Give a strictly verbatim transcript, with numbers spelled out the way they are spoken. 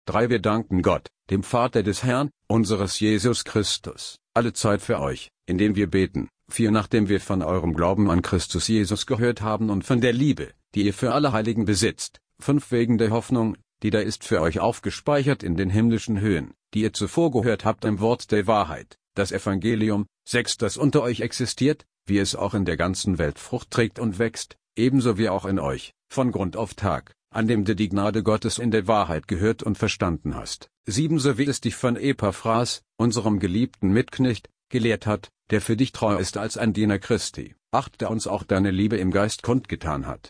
drei Wir danken Gott, dem Vater des Herrn, unseres Jesus Christus, alle Zeit für euch, indem wir beten. vier Nachdem wir von eurem Glauben an Christus Jesus gehört haben und von der Liebe, die ihr für alle Heiligen besitzt. fünf Wegen der Hoffnung, die da ist für euch aufgespeichert in den himmlischen Höhen, die ihr zuvor gehört habt im Wort der Wahrheit, das Evangelium. sechs Das unter euch existiert, wie es auch in der ganzen Welt Frucht trägt und wächst, ebenso wie auch in euch, von Grund auf Tag, an dem du die Gnade Gottes in der Wahrheit gehört und verstanden hast. sieben So wie es dich von Epaphras, unserem geliebten Mitknecht, gelehrt hat, der für dich treu ist als ein Diener Christi. acht Der uns auch deine Liebe im Geist kundgetan hat,